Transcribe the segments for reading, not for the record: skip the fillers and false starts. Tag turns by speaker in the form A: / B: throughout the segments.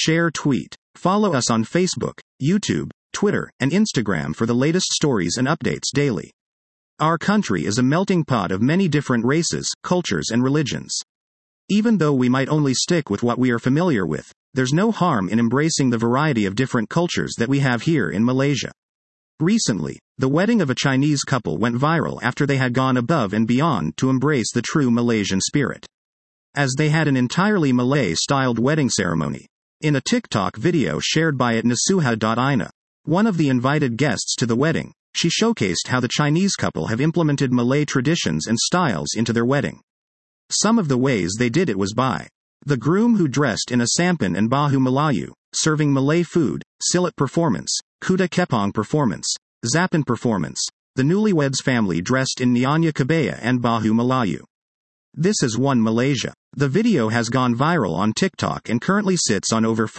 A: share, tweet. Follow us on Facebook, YouTube, Twitter, and Instagram for the latest stories and updates daily. Our country is a melting pot of many different races, cultures, and religions. Even though we might only stick with what we are familiar with, there's no harm in embracing the variety of different cultures that we have here in Malaysia. Recently, the wedding of a Chinese couple went viral after they had gone above and beyond to embrace the true Malaysian spirit, as they had an entirely Malay-styled wedding ceremony. In a TikTok video shared by @nasuha.ina, one of the invited guests to the wedding, she showcased how the Chinese couple have implemented Malay traditions and styles into their wedding. Some of the ways they did it was by the groom, who dressed in a sampan and baju Melayu, serving Malay food, silat performance, kuda kepang performance, zapan performance, the newlyweds family dressed in Nyanya Kebaya and baju Melayu. This is One Malaysia. The video has gone viral on TikTok and currently sits on over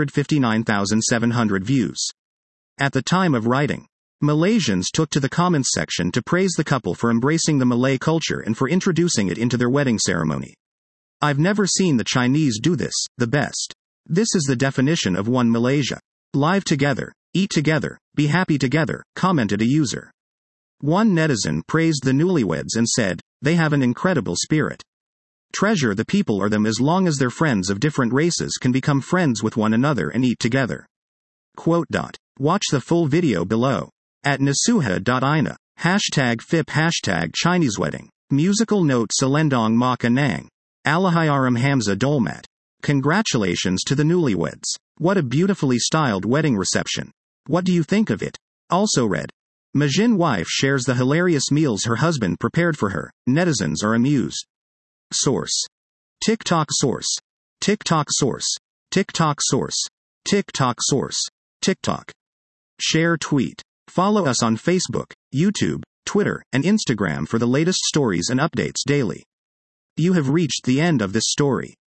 A: 459,700 views. At the time of writing, Malaysians took to the comments section to praise the couple for embracing the Malay culture and for introducing it into their wedding ceremony. "I've never seen the Chinese do this, the best. This is the definition of One Malaysia. Live together, eat together, be happy together," commented a user. One netizen praised the newlyweds and said, "They have an incredible spirit. Treasure the people or them, as long as their friends of different races can become friends with one another and eat together." Watch the full video below. @nasuha.ina, #FIP, #Chinese wedding. Musical note: Selendong Mak Anang. Allahyaram Hamza Dolmat. Congratulations to the newlyweds. What a beautifully styled wedding reception. What do you think of it? Also read. Majin wife shares the hilarious meals her husband prepared for her. Netizens are amused. Source. TikTok source. TikTok source. TikTok source. TikTok source. TikTok. Share, tweet. Follow us on Facebook, YouTube, Twitter, and Instagram for the latest stories and updates daily. You have reached the end of this story.